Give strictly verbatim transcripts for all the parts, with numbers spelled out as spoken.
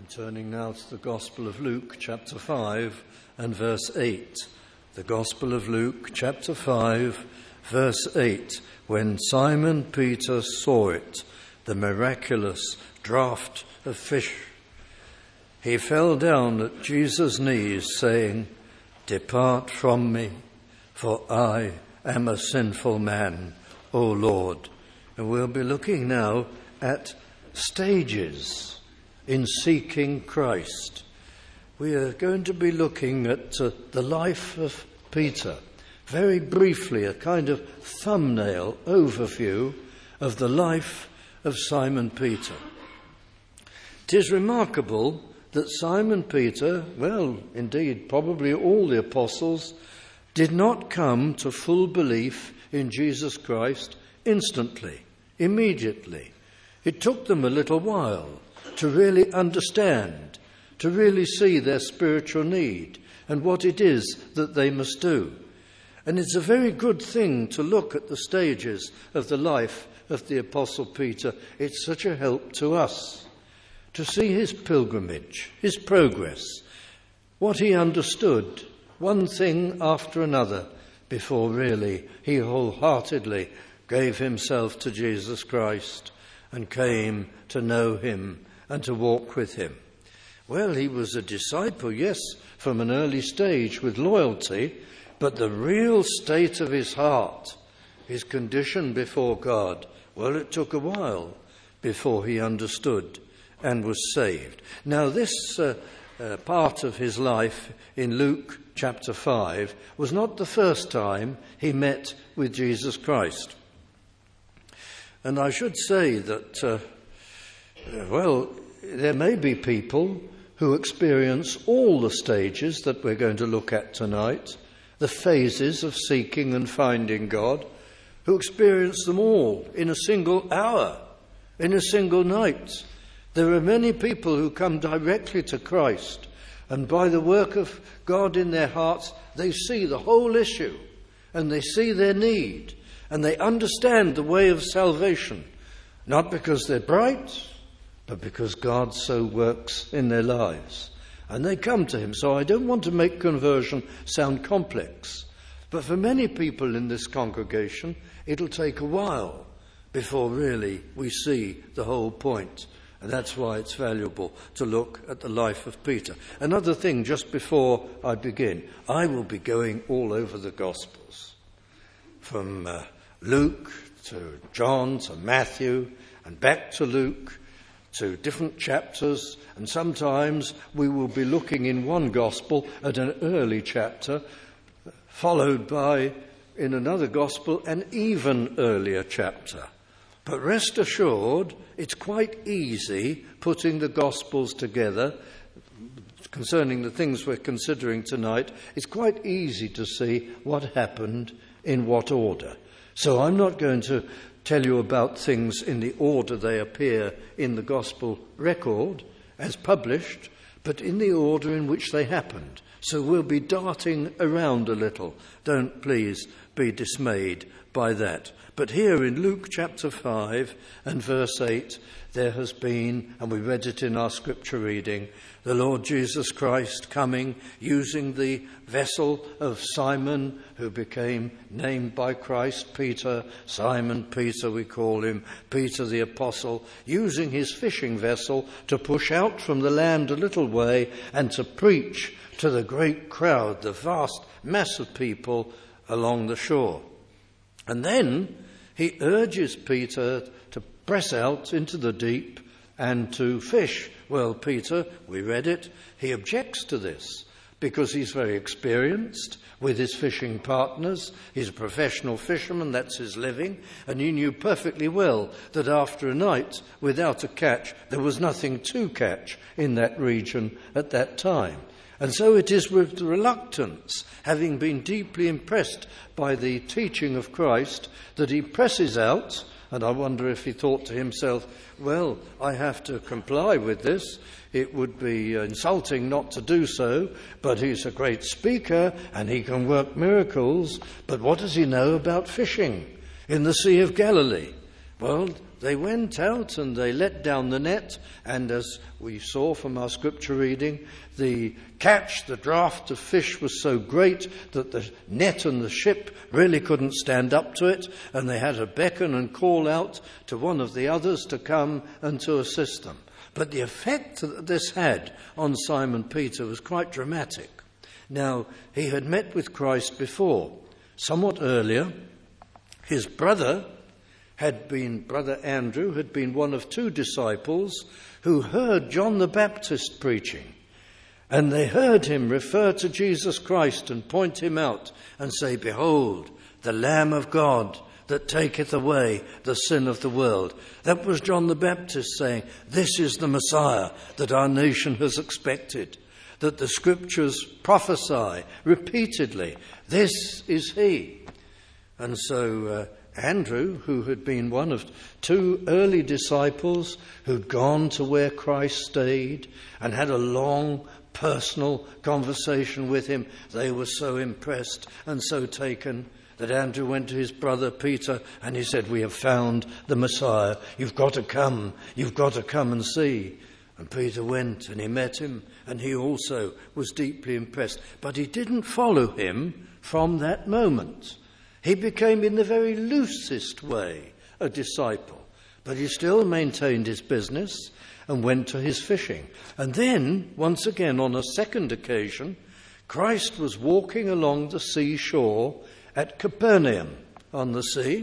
Turning now to the Gospel of Luke, chapter five and verse eight. The Gospel of Luke, chapter five, verse eight. When Simon Peter saw it, the miraculous draught of fish, he fell down at Jesus' knees, saying, "Depart from me, for I am a sinful man, O Lord." And we'll be looking now at stages in seeking Christ. We are going to be looking at uh, the life of Peter. Very briefly, a kind of thumbnail overview of the life of Simon Peter. It is remarkable that Simon Peter, well, indeed, probably all the apostles, did not come to full belief in Jesus Christ instantly, immediately. It took them a little while to really understand, to really see their spiritual need and what it is that they must do. And it's a very good thing to look at the stages of the life of the Apostle Peter. It's such a help to us to see his pilgrimage, his progress, what he understood, one thing after another, before really he wholeheartedly gave himself to Jesus Christ and came to know him and to walk with him. Well, he was a disciple, yes, from an early stage with loyalty, but the real state of his heart, his condition before God, well, it took a while before he understood and was saved. Now, this uh, uh, part of his life in Luke chapter five was not the first time he met with Jesus Christ. And I should say that, uh, well, there may be people who experience all the stages that we're going to look at tonight, the phases of seeking and finding God, who experience them all in a single hour, in a single night. There are many people who come directly to Christ, and by the work of God in their hearts, they see the whole issue, and they see their need, and they understand the way of salvation, not because they're bright, but because God so works in their lives. And they come to him. So I don't want to make conversion sound complex. But for many people in this congregation, it'll take a while before really we see the whole point. And that's why it's valuable to look at the life of Peter. Another thing, just before I begin, I will be going all over the Gospels, from uh, Luke to John to Matthew and back to Luke, to different chapters, and sometimes we will be looking in one gospel at an early chapter, followed by, in another gospel, an even earlier chapter. But rest assured, it's quite easy putting the gospels together concerning the things we're considering tonight. It's quite easy to see what happened in what order. So I'm not going to tell you about things in the order they appear in the gospel record as published, but in the order in which they happened. So we'll be darting around a little. Don't please be dismayed by that. But here in Luke chapter five and verse eight, there has been, and we read it in our scripture reading, the Lord Jesus Christ coming, using the vessel of Simon, who became named by Christ Peter, Simon Peter we call him, Peter the Apostle, using his fishing vessel to push out from the land a little way and to preach to the great crowd, the vast mass of people along the shore. And then he urges Peter to press out into the deep and to fish. Well, Peter, we read it, he objects to this because he's very experienced with his fishing partners. He's a professional fisherman, that's his living, and he knew perfectly well that after a night without a catch, there was nothing to catch in that region at that time. And so it is with reluctance, having been deeply impressed by the teaching of Christ, that he presses out. And I wonder if he thought to himself, well, I have to comply with this. It would be insulting not to do so, but he's a great speaker and he can work miracles. But what does he know about fishing in the Sea of Galilee? Well, they went out and they let down the net, and as we saw from our scripture reading, the catch, the draught of fish was so great that the net and the ship really couldn't stand up to it, and they had to beckon and call out to one of the others to come and to assist them. But the effect that this had on Simon Peter was quite dramatic. Now, he had met with Christ before. Somewhat earlier, his brother had been, Brother Andrew, had been one of two disciples who heard John the Baptist preaching. And they heard him refer to Jesus Christ and point him out and say, "Behold, the Lamb of God that taketh away the sin of the world." That was John the Baptist saying, this is the Messiah that our nation has expected, that the scriptures prophesy repeatedly. This is he. And so uh, Andrew, who had been one of two early disciples who'd gone to where Christ stayed and had a long personal conversation with him, they were so impressed and so taken that Andrew went to his brother Peter and he said, "We have found the Messiah. You've got to come. You've got to come and see." And Peter went and he met him, and he also was deeply impressed. But he didn't follow him from that moment. He became in the very loosest way a disciple, but he still maintained his business and went to his fishing. And then, once again, on a second occasion, Christ was walking along the seashore at Capernaum on the sea,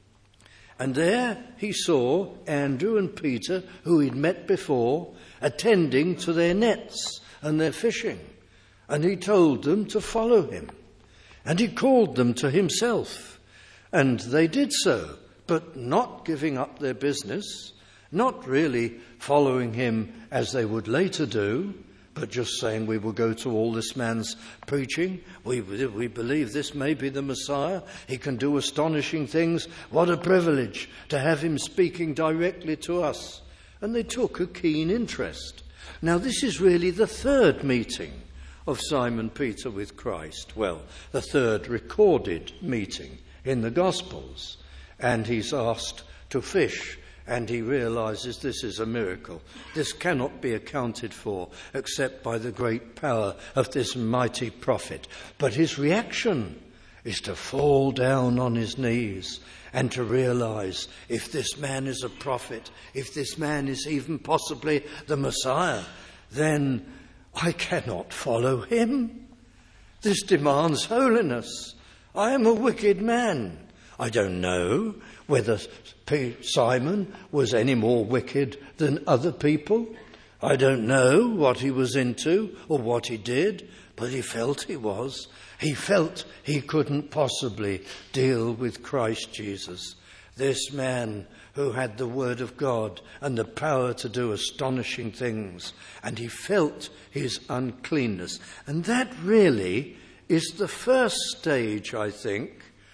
and there he saw Andrew and Peter, who he'd met before, attending to their nets and their fishing. And he told them to follow him. And he called them to himself. And they did so, but not giving up their business, not really following him as they would later do, but just saying, "We will go to all this man's preaching. We, we believe this may be the Messiah. He can do astonishing things. What a privilege to have him speaking directly to us." And they took a keen interest. Now, this is really the third meeting of Simon Peter with Christ. Well, the third recorded meeting in the Gospels. And he's asked to fish, and he realizes this is a miracle. This cannot be accounted for except by the great power of this mighty prophet. But his reaction is to fall down on his knees and to realize, if this man is a prophet, if this man is even possibly the Messiah, then I cannot follow him. This demands holiness. I am a wicked man. I don't know whether Simon was any more wicked than other people. I don't know what he was into or what he did, but he felt he was. He felt he couldn't possibly deal with Christ Jesus, this man who had the word of God and the power to do astonishing things. And he felt his uncleanness. And that really is the first stage, I think,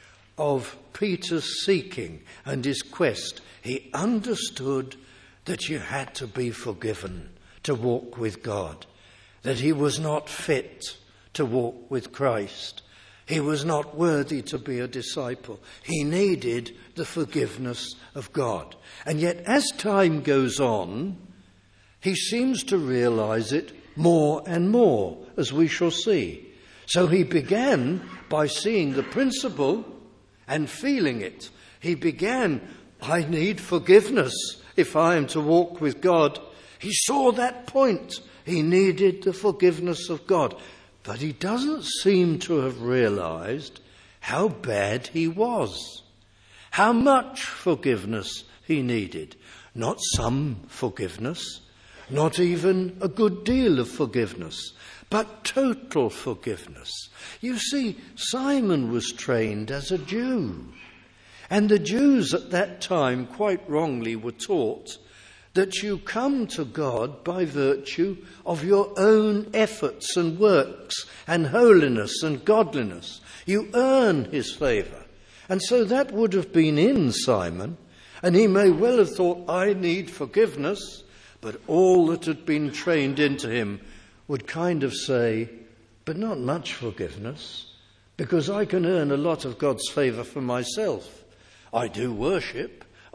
of Peter's seeking and his quest. He understood that you had to be forgiven to walk with God, that he was not fit to walk with Christ. He was not worthy to be a disciple. He needed the forgiveness of God. And yet, as time goes on, he seems to realize it more and more, as we shall see. So he began by seeing the principle and feeling it. He began, I need forgiveness if I am to walk with God. He saw that point. He needed the forgiveness of God. But he doesn't seem to have realized how bad he was, how much forgiveness he needed. Not some forgiveness, not even a good deal of forgiveness, but total forgiveness. You see, Simon was trained as a Jew, and the Jews at that time quite wrongly were taught that you come to God by virtue of your own efforts and works and holiness and godliness. You earn his favour. And so that would have been in Simon, and he may well have thought, I need forgiveness, but all that had been trained into him would kind of say, but not much forgiveness, because I can earn a lot of God's favour for myself. I do worship,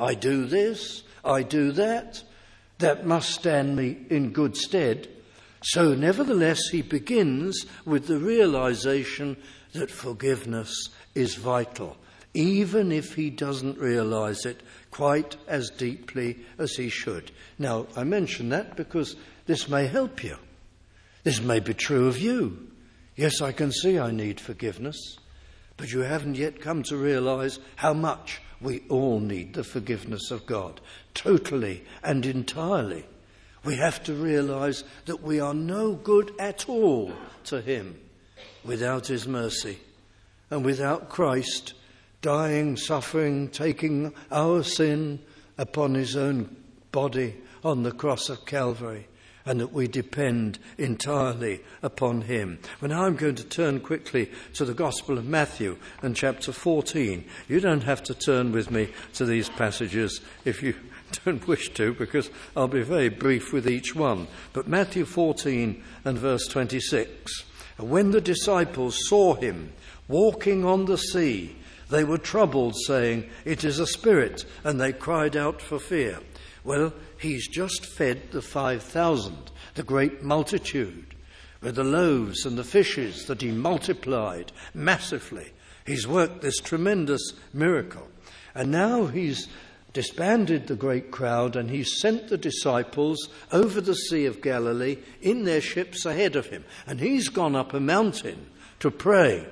I do this, I do that. That must stand me in good stead. So nevertheless, he begins with the realization that forgiveness is vital, even if he doesn't realize it quite as deeply as he should. Now, I mention that because this may help you. This may be true of you. Yes, I can see I need forgiveness, but you haven't yet come to realize how much we all need the forgiveness of God, totally and entirely. We have to realize that we are no good at all to him without his mercy and without Christ dying, suffering, taking our sin upon his own body on the cross of Calvary, and that we depend entirely upon him. Well, now I'm going to turn quickly to the Gospel of Matthew and chapter fourteen. You don't have to turn with me to these passages if you don't wish to, because I'll be very brief with each one. But Matthew fourteen and verse twenty-six. And when the disciples saw him walking on the sea, they were troubled, saying, "It is a spirit," and they cried out for fear. Well, he's just fed the five thousand, the great multitude, with the loaves and the fishes that he multiplied massively. He's worked this tremendous miracle. And now he's disbanded the great crowd, and he's sent the disciples over the Sea of Galilee in their ships ahead of him. And he's gone up a mountain to pray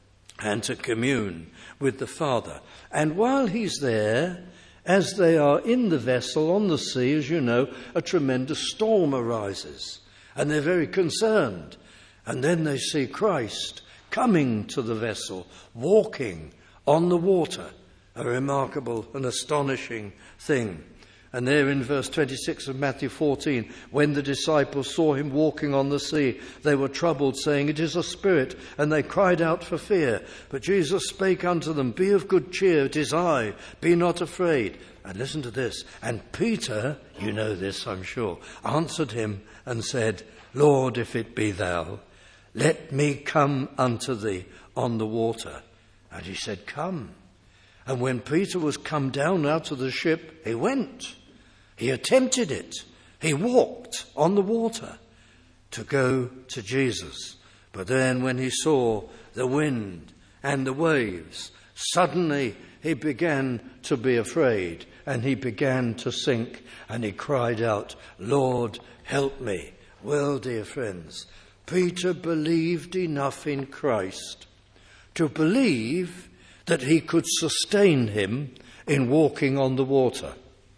and to commune with the Father. And while he's there, as they are in the vessel on the sea, as you know, a tremendous storm arises. And they're very concerned. And then they see Christ coming to the vessel, walking on the water. A remarkable and astonishing thing. And there in verse twenty-six of Matthew fourteen, when the disciples saw him walking on the sea, they were troubled, saying, "It is a spirit," and they cried out for fear. But Jesus spake unto them, "Be of good cheer, it is I, be not afraid." And listen to this. And Peter, you know this, I'm sure, answered him and said, "Lord, if it be thou, let me come unto thee on the water." And he said, "Come." And when Peter was come down out of the ship, he went. He attempted it. He walked on the water to go to Jesus. But then when he saw the wind and the waves, suddenly he began to be afraid, and he began to sink, and he cried out, "Lord, help me." Well, dear friends, Peter believed enough in Christ to believe that he could sustain him in walking on the water.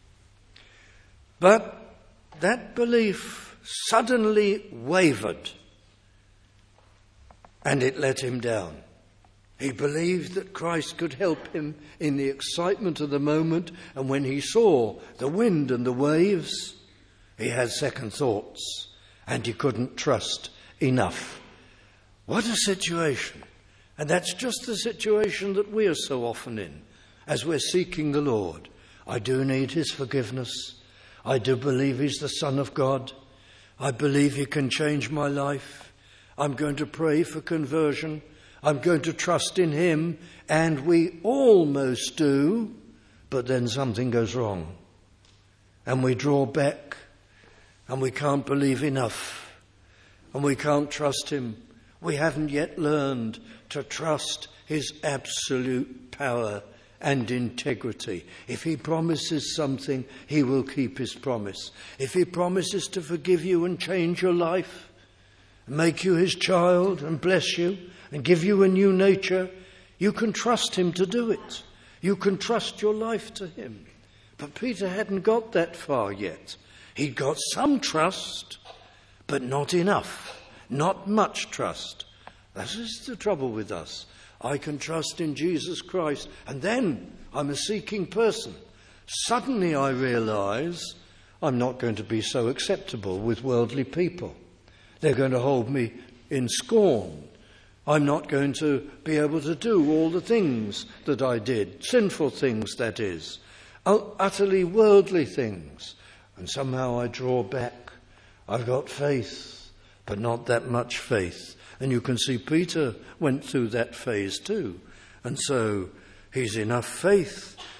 But that belief suddenly wavered, and it let him down. He believed that Christ could help him in the excitement of the moment, and when he saw the wind and the waves, he had second thoughts, and he couldn't trust enough. What a situation! And that's just the situation that we are so often in as we're seeking the Lord. I do need his forgiveness. I do believe he's the Son of God. I believe he can change my life. I'm going to pray for conversion. I'm going to trust in him. And we almost do, but then something goes wrong. And we draw back, and we can't believe enough, and we can't trust him. We haven't yet learned to trust his absolute power and integrity. If he promises something, he will keep his promise. If he promises to forgive you and change your life, make you his child and bless you and give you a new nature, you can trust him to do it. You can trust your life to him. But Peter hadn't got that far yet. He'd got some trust, but not enough. Not much trust. That is the trouble with us. I can trust in Jesus Christ, and then I'm a seeking person. Suddenly I realize I'm not going to be so acceptable with worldly people. They're going to hold me in scorn. I'm not going to be able to do all the things that I did, sinful things, that is, utterly worldly things. And somehow I draw back. I've got faith, but not that much faith. And you can see Peter went through that phase too. And so he's enough faith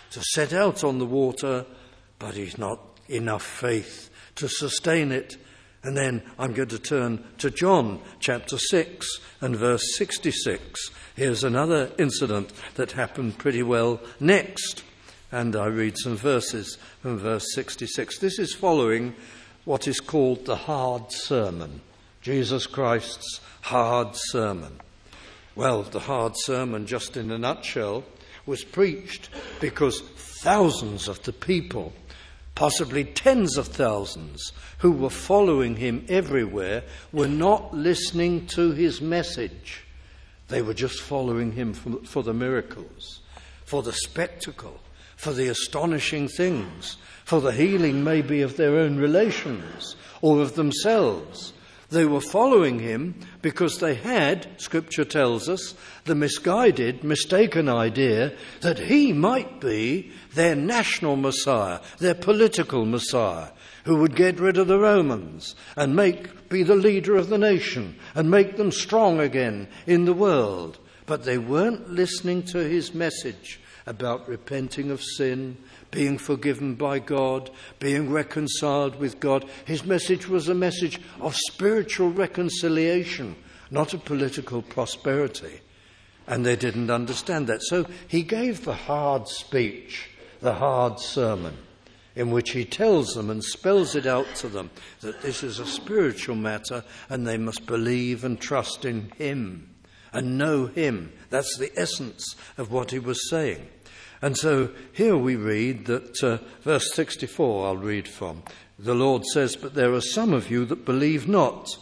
to set out on the water, but he's not enough faith to sustain it. And then I'm going to turn to John chapter six and verse sixty-six. Here's another incident that happened pretty well next. And I read some verses from verse sixty-six. This is following what is called the hard sermon, Jesus Christ's hard sermon. Well, the hard sermon, just in a nutshell, was preached because thousands of the people, possibly tens of thousands, who were following him everywhere, were not listening to his message. They were just following him for, for the miracles, for the spectacle, for the astonishing things, for the healing maybe of their own relations or of themselves. They were following him because they had, Scripture tells us, the misguided, mistaken idea that he might be their national Messiah, their political Messiah, who would get rid of the Romans and make be the leader of the nation and make them strong again in the world. But they weren't listening to his message about repenting of sin, being forgiven by God, being reconciled with God. His message was a message of spiritual reconciliation, not of political prosperity. And they didn't understand that. So he gave the hard speech, the hard sermon, in which he tells them and spells it out to them that this is a spiritual matter and they must believe and trust in him and know him. That's the essence of what he was saying. And so here we read that, uh, verse sixty-four I'll read from. The Lord says, "But there are some of you that believe not."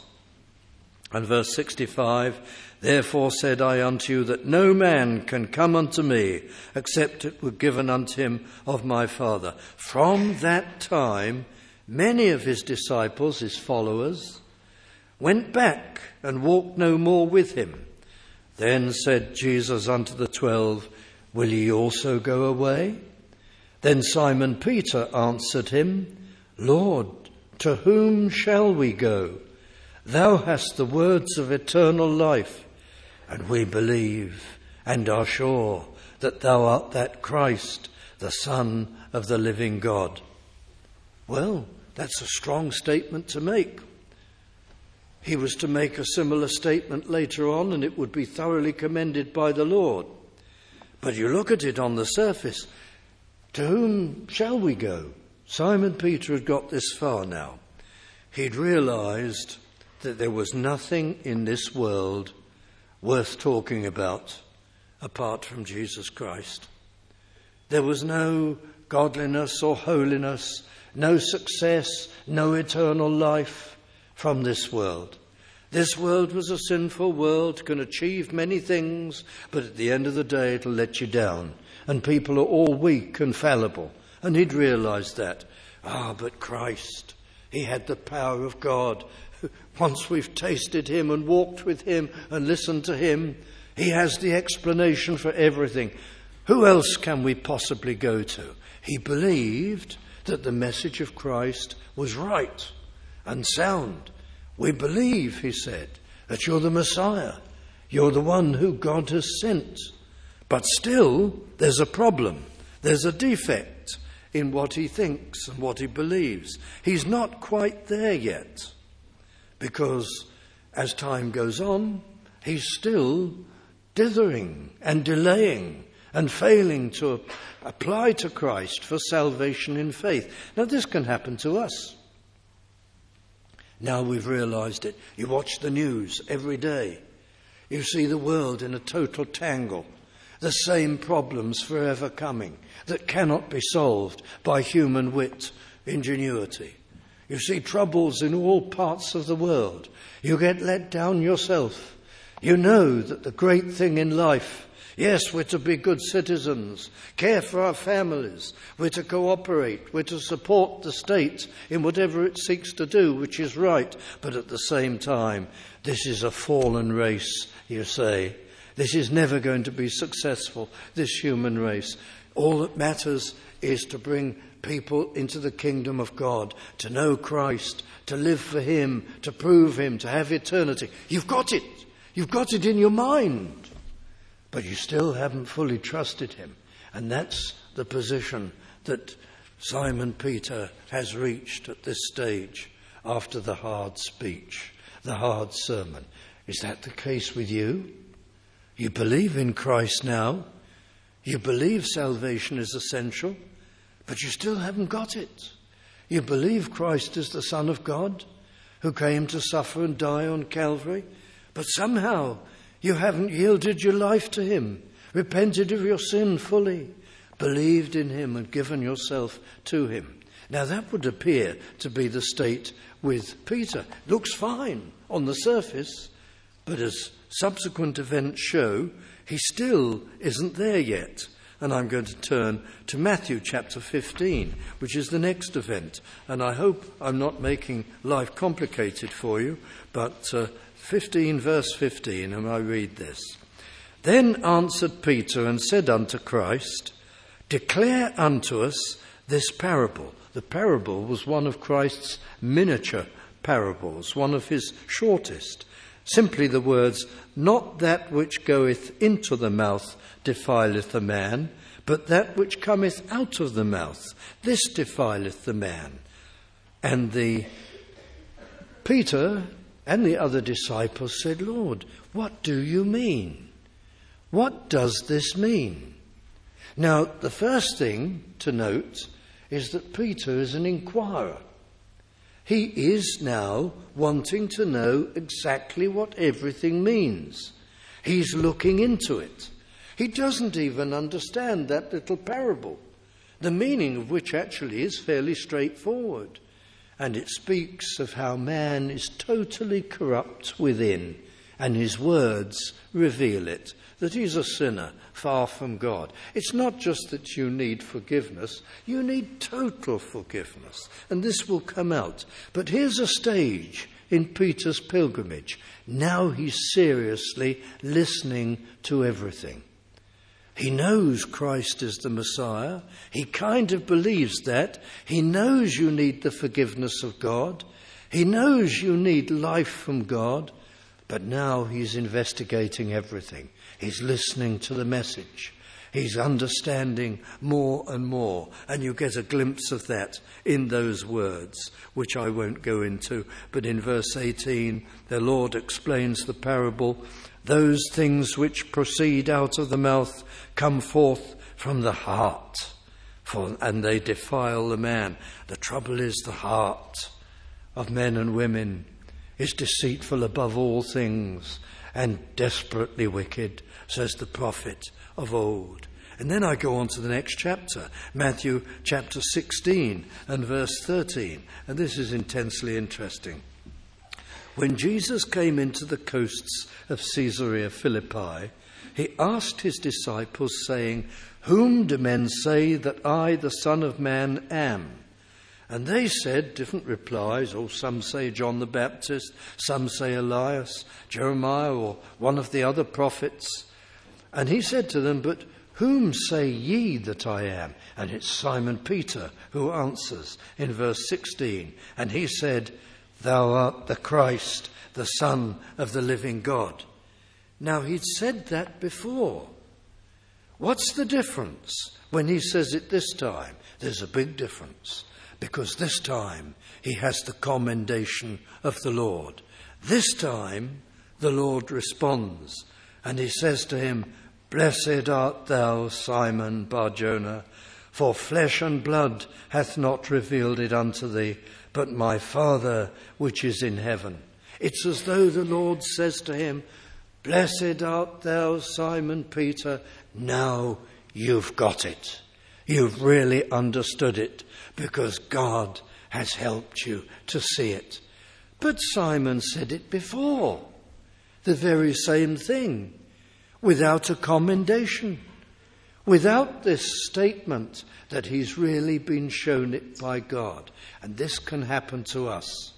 And verse sixty-five, "Therefore said I unto you that no man can come unto me, except it were given unto him of my Father." From that time, many of his disciples, his followers, went back and walked no more with him. Then said Jesus unto the twelve, "Will ye also go away?" Then Simon Peter answered him, "Lord, to whom shall we go? Thou hast the words of eternal life, and we believe and are sure that thou art that Christ, the Son of the living God." Well, that's a strong statement to make. He was to make a similar statement later on, and it would be thoroughly commended by the Lord. But you look at it on the surface, to whom shall we go? Simon Peter had got this far now. He'd realized that there was nothing in this world worth talking about apart from Jesus Christ. There was no godliness or holiness, no success, no eternal life from this world. This world was a sinful world, can achieve many things, but at the end of the day it'll let you down. And people are all weak and fallible. And he'd realized that. Ah, but Christ, he had the power of God. Once we've tasted him and walked with him and listened to him, he has the explanation for everything. Who else can we possibly go to? He believed that the message of Christ was right and sound. We believe, he said, that you're the Messiah. You're the one who God has sent. But still, there's a problem. There's a defect in what he thinks and what he believes. He's not quite there yet. Because as time goes on, he's still dithering and delaying and failing to apply to Christ for salvation in faith. Now, this can happen to us. Now we've realized it. You watch the news every day. You see the world in a total tangle. The same problems forever coming that cannot be solved by human wit, ingenuity. You see troubles in all parts of the world. You get let down yourself. You know that the great thing in life, yes, we're to be good citizens, care for our families, we're to cooperate, we're to support the state in whatever it seeks to do, which is right. But at the same time, this is a fallen race, you say. This is never going to be successful, this human race. All that matters is to bring people into the kingdom of God, to know Christ, to live for him, to prove him, to have eternity. You've got it. You've got it in your mind. But you still haven't fully trusted him. And that's the position that Simon Peter has reached at this stage after the hard speech, the hard sermon. Is that the case with you? You believe in Christ now. You believe salvation is essential, but you still haven't got it. You believe Christ is the Son of God who came to suffer and die on Calvary, but somehow you haven't yielded your life to him, repented of your sin fully, believed in him and given yourself to him. Now that would appear to be the state with Peter. Looks fine on the surface, but as subsequent events show, he still isn't there yet. And I'm going to turn to Matthew chapter fifteen, which is the next event. And I hope I'm not making life complicated for you, but uh, fifteen, verse fifteen, and I read this. Then answered Peter and said unto Christ, Declare unto us this parable. The parable was one of Christ's miniature parables, one of his shortest. Simply the words, Not that which goeth into the mouth defileth a man, but that which cometh out of the mouth, this defileth the man. And the Peter and the other disciples said, Lord, what do you mean? What does this mean? Now, the first thing to note is that Peter is an inquirer. He is now wanting to know exactly what everything means. He's looking into it. He doesn't even understand that little parable, the meaning of which actually is fairly straightforward. And it speaks of how man is totally corrupt within, and his words reveal it, that he's a sinner far from God. It's not just that you need forgiveness, you need total forgiveness, and this will come out. But here's a stage in Peter's pilgrimage. Now he's seriously listening to everything. He knows Christ is the Messiah. He kind of believes that. He knows you need the forgiveness of God. He knows you need life from God. But now he's investigating everything. He's listening to the message. He's understanding more and more. And you get a glimpse of that in those words, which I won't go into. But in verse eighteen, the Lord explains the parable. Those things which proceed out of the mouth come forth from the heart, for, and they defile the man. The trouble is the heart of men and women is deceitful above all things and desperately wicked, says the prophet of old. And then I go on to the next chapter, Matthew chapter sixteen and verse thirteen. And this is intensely interesting. When Jesus came into the coasts of Caesarea Philippi, he asked his disciples, saying, Whom do men say that I, the Son of Man, am? And they said different replies. Oh, some say John the Baptist, some say Elias, Jeremiah, or one of the other prophets. And he said to them, But whom say ye that I am? And it's Simon Peter who answers in verse sixteen. And he said, Thou art the Christ, the Son of the living God. Now, he'd said that before. What's the difference when he says it this time? There's a big difference, because this time he has the commendation of the Lord. This time the Lord responds, and he says to him, Blessed art thou, Simon Bar-Jonah, for flesh and blood hath not revealed it unto thee, but my Father which is in heaven. It's as though the Lord says to him, Blessed art thou, Simon Peter, now you've got it. You've really understood it, because God has helped you to see it. But Simon said it before, the very same thing, without a commendation, without this statement that he's really been shown it by God. And this can happen to us.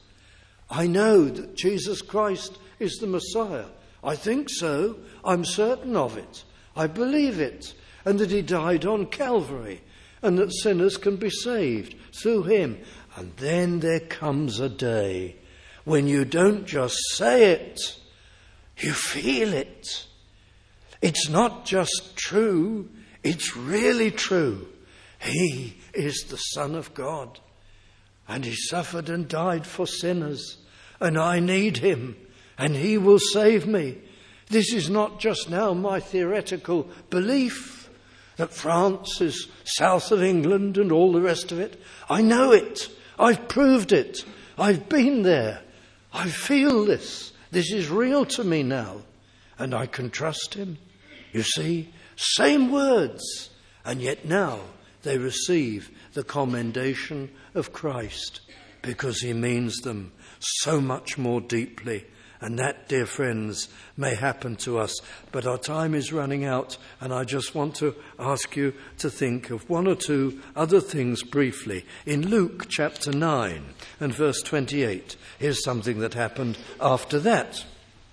I know that Jesus Christ is the Messiah. I think so. I'm certain of it. I believe it. And that he died on Calvary. And that sinners can be saved through him. And then there comes a day when you don't just say it, you feel it. It's not just true, it's really true. He is the Son of God, and he suffered and died for sinners, and I need him, and he will save me. This is not just now my theoretical belief that France is south of England and all the rest of it. I know it. I've proved it. I've been there. I feel this. This is real to me now, and I can trust him. You see, same words, and yet now they receive the commendation of Christ because he means them so much more deeply. And that, dear friends, may happen to us. But our time is running out, and I just want to ask you to think of one or two other things briefly. In Luke chapter nine and verse twenty-eight, here's something that happened after that.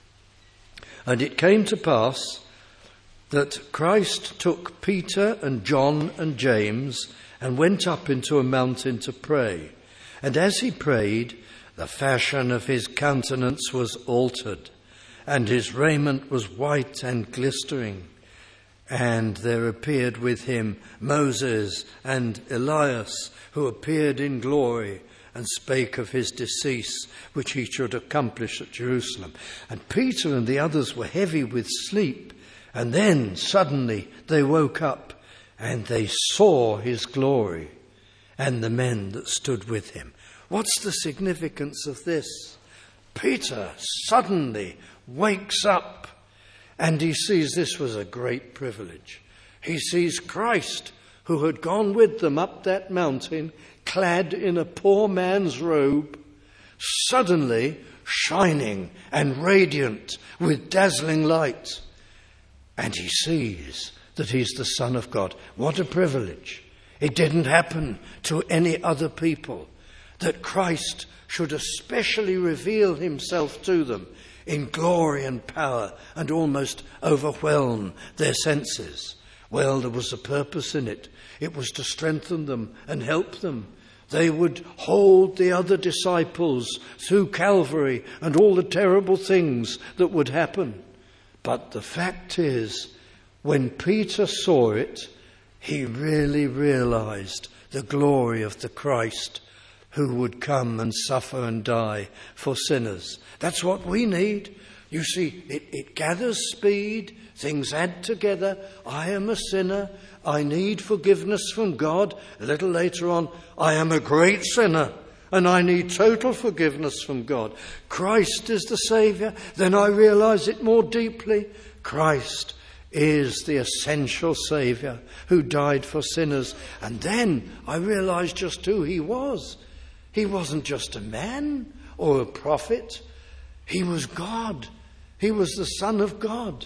And it came to pass that Christ took Peter and John and James and went up into a mountain to pray. And as he prayed, the fashion of his countenance was altered, and his raiment was white and glistering. And there appeared with him Moses and Elias, who appeared in glory and spake of his decease, which he should accomplish at Jerusalem. And Peter and the others were heavy with sleep, and then suddenly they woke up, and they saw his glory and the men that stood with him. What's the significance of this? Peter suddenly wakes up and he sees this was a great privilege. He sees Christ, who had gone with them up that mountain, clad in a poor man's robe, suddenly shining and radiant with dazzling light. And he sees that he's the Son of God. What a privilege. It didn't happen to any other people, that Christ should especially reveal himself to them in glory and power and almost overwhelm their senses. Well, there was a purpose in it. It was to strengthen them and help them. They would hold the other disciples through Calvary and all the terrible things that would happen. But the fact is, when Peter saw it, he really realized the glory of the Christ who would come and suffer and die for sinners. That's what we need. You see, it, it gathers speed, things add together. I am a sinner, I need forgiveness from God. A little later on, I am a great sinner, and I need total forgiveness from God. Christ is the Saviour. Then I realize it more deeply. Christ is the essential Saviour who died for sinners. And then I realize just who he was. He wasn't just a man or a prophet. He was God. He was the Son of God.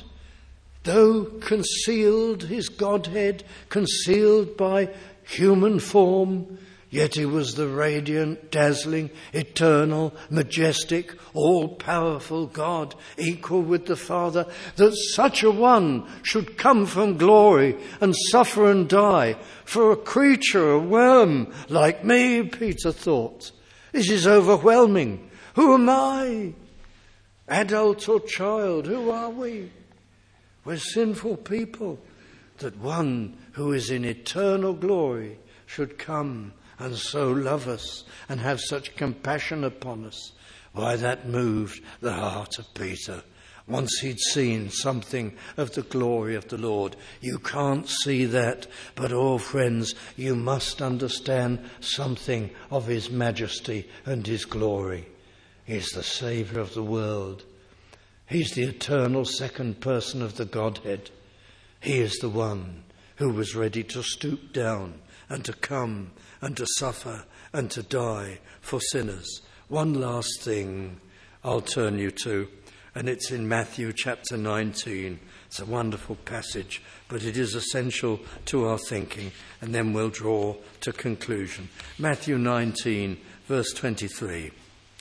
Though concealed, his Godhead, concealed by human form, yet he was the radiant, dazzling, eternal, majestic, all-powerful God, equal with the Father. That such a one should come from glory and suffer and die for a creature, a worm like me, Peter thought. This is overwhelming. Who am I? Adult or child, who are we? We're sinful people. That one who is in eternal glory should come and so love us and have such compassion upon us. Why, that moved the heart of Peter. Once he'd seen something of the glory of the Lord. You can't see that, but oh friends, you must understand something of his majesty and his glory. He's the Saviour of the world. He's the eternal second person of the Godhead. He is the one who was ready to stoop down and to come and to suffer and to die for sinners. One last thing I'll turn you to, and it's in Matthew chapter nineteen. It's a wonderful passage, but it is essential to our thinking, and then we'll draw to conclusion. Matthew nineteen, verse twenty-three.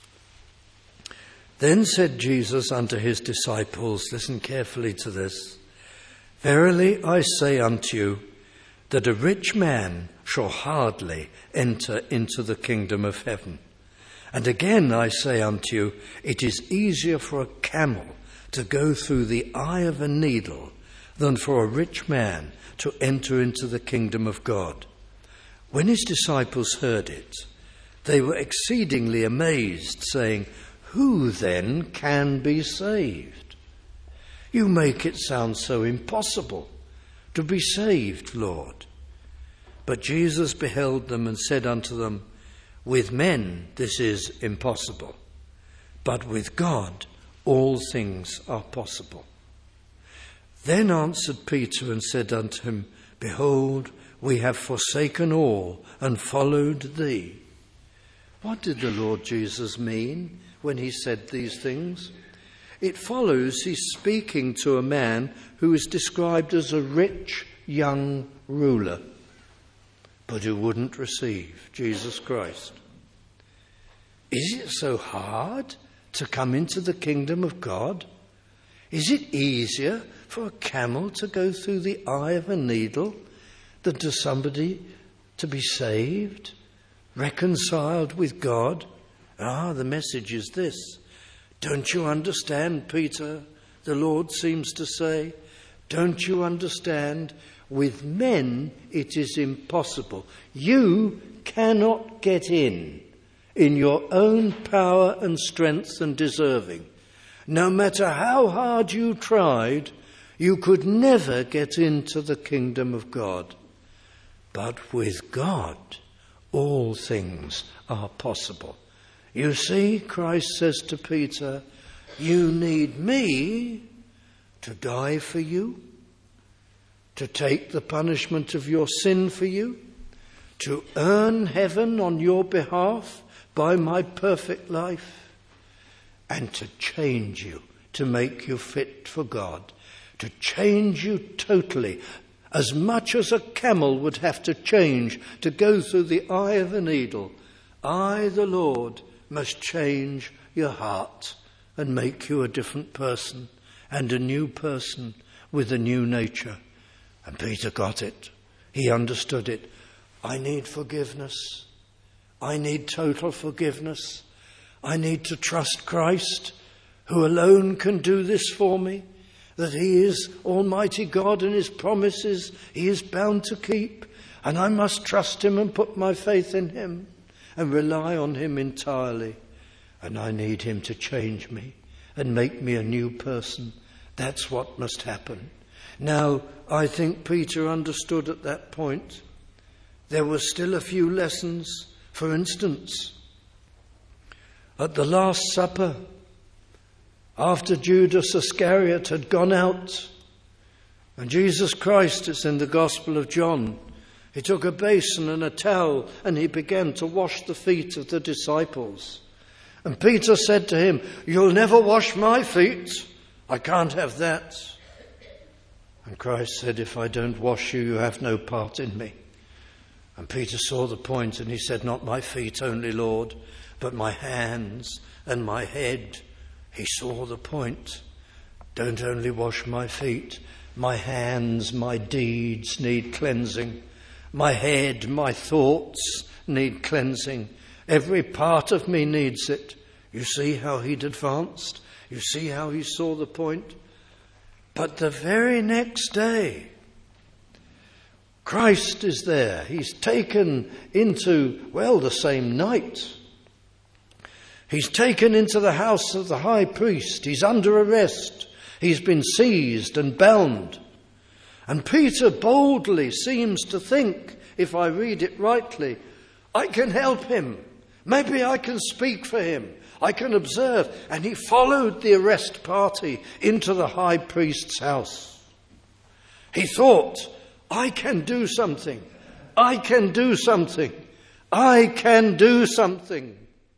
Then said Jesus unto his disciples, listen carefully to this, verily I say unto you, that a rich man shall hardly enter into the kingdom of heaven. And again I say unto you, it is easier for a camel to go through the eye of a needle than for a rich man to enter into the kingdom of God. When his disciples heard it, they were exceedingly amazed, saying, "Who then can be saved? You make it sound so impossible to be saved, Lord." But Jesus beheld them and said unto them, "With men this is impossible, but with God all things are possible." Then answered Peter and said unto him, "Behold, we have forsaken all and followed thee." What did the Lord Jesus mean when he said these things? It follows he's speaking to a man who is described as a rich young ruler, but who wouldn't receive Jesus Christ. Is it so hard to come into the kingdom of God? Is it easier for a camel to go through the eye of a needle than to somebody to be saved, reconciled with God? Ah, the message is this. Don't you understand, Peter? The Lord seems to say. Don't you understand? With men it is impossible. You cannot get in in your own power and strength and deserving. No matter how hard you tried, you could never get into the kingdom of God. But with God, all things are possible. You see, Christ says to Peter, you need me to die for you, to take the punishment of your sin for you, to earn heaven on your behalf by my perfect life, and to change you, to make you fit for God, to change you totally, as much as a camel would have to change to go through the eye of a needle. I, the Lord, must change your heart and make you a different person and a new person with a new nature. And Peter got it. He understood it. I need forgiveness. I need total forgiveness. I need to trust Christ, who alone can do this for me, that he is Almighty God and his promises he is bound to keep. And I must trust him and put my faith in him and rely on him entirely. And I need him to change me and make me a new person. That's what must happen. Now, I think Peter understood at that point. There were still a few lessons. For instance, at the Last Supper, after Judas Iscariot had gone out, and Jesus Christ, it's in the Gospel of John, he took a basin and a towel and he began to wash the feet of the disciples. And Peter said to him, "You'll never wash my feet. I can't have that." And Christ said, "If I don't wash you, you have no part in me." And Peter saw the point and he said, "Not my feet only, Lord, but my hands and my head." He saw the point. Don't only wash my feet. My hands, my deeds need cleansing. My head, my thoughts need cleansing. Every part of me needs it. You see how he'd advanced? You see how he saw the point? But the very next day, Christ is there. He's taken into, well, the same night. He's taken into the house of the high priest. He's under arrest. He's been seized and bound. And Peter boldly seems to think, if I read it rightly, I can help him. Maybe I can speak for him. I can observe. And he followed the arrest party into the high priest's house. He thought, I can do something. I can do something. I can do something.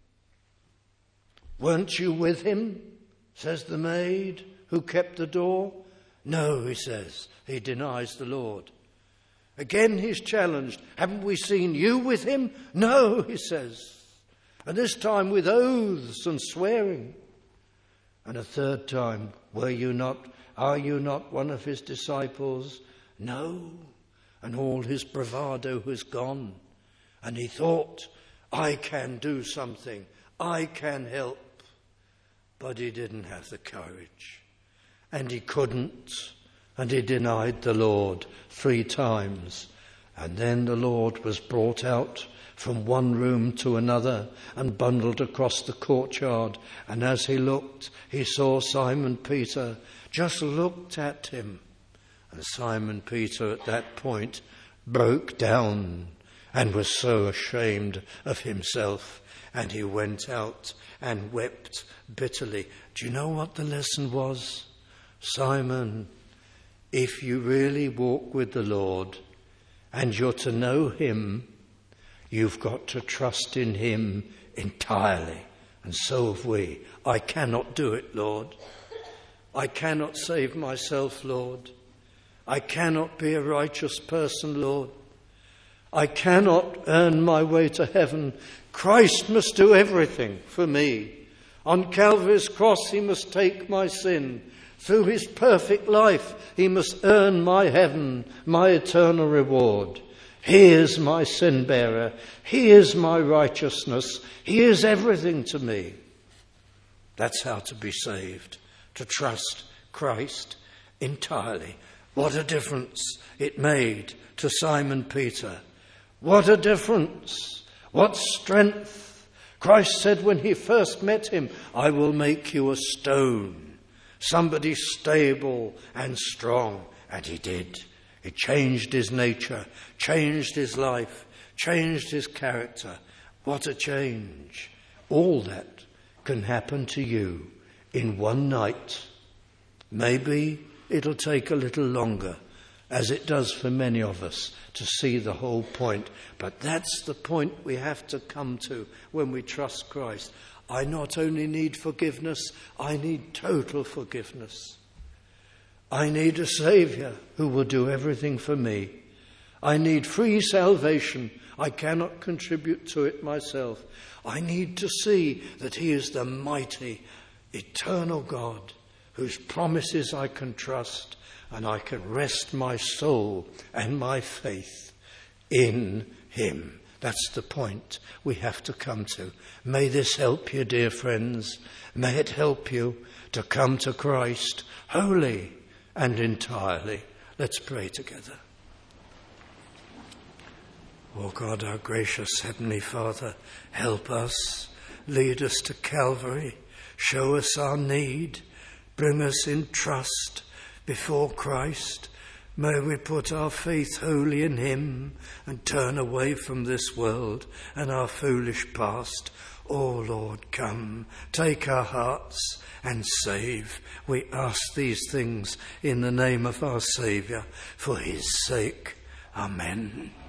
Weren't you with him? Says the maid who kept the door. No, he says. He denies the Lord. Again he's challenged. Haven't we seen you with him? No, he says. And this time with oaths and swearing. And a third time, were you not, are you not one of his disciples? No. And all his bravado was gone. And he thought, I can do something. I can help. But he didn't have the courage. And he couldn't. And he denied the Lord three times. And then the Lord was brought out from one room to another and bundled across the courtyard. And as he looked, he saw Simon Peter, just looked at him. And Simon Peter at that point broke down and was so ashamed of himself. And he went out and wept bitterly. Do you know what the lesson was? Simon, if you really walk with the Lord and you're to know him, you've got to trust in him entirely. And so have we. I cannot do it, Lord. I cannot save myself, Lord. I cannot be a righteous person, Lord. I cannot earn my way to heaven. Christ must do everything for me. On Calvary's cross, he must take my sin. Through his perfect life, he must earn my heaven, my eternal reward. He is my sin bearer. He is my righteousness. He is everything to me. That's how to be saved, to trust Christ entirely. What a difference it made to Simon Peter. What a difference. What strength. Christ said when he first met him, I will make you a stone, somebody stable and strong. And he did. It changed his nature, changed his life, changed his character. What a change. All that can happen to you in one night. Maybe it'll take a little longer, as it does for many of us, to see the whole point. But that's the point we have to come to when we trust Christ. I not only need forgiveness, I need total forgiveness. I need a Saviour who will do everything for me. I need free salvation. I cannot contribute to it myself. I need to see that he is the mighty, eternal God whose promises I can trust, and I can rest my soul and my faith in him. That's the point we have to come to. May this help you, dear friends. May it help you to come to Christ wholly and entirely. Let's pray together. O God, our gracious Heavenly Father, help us, lead us to Calvary, show us our need, bring us in trust before Christ. May we put our faith wholly in him and turn away from this world and our foolish past. O Lord, come, take our hearts and save. We ask these things in the name of our Saviour, for his sake. Amen.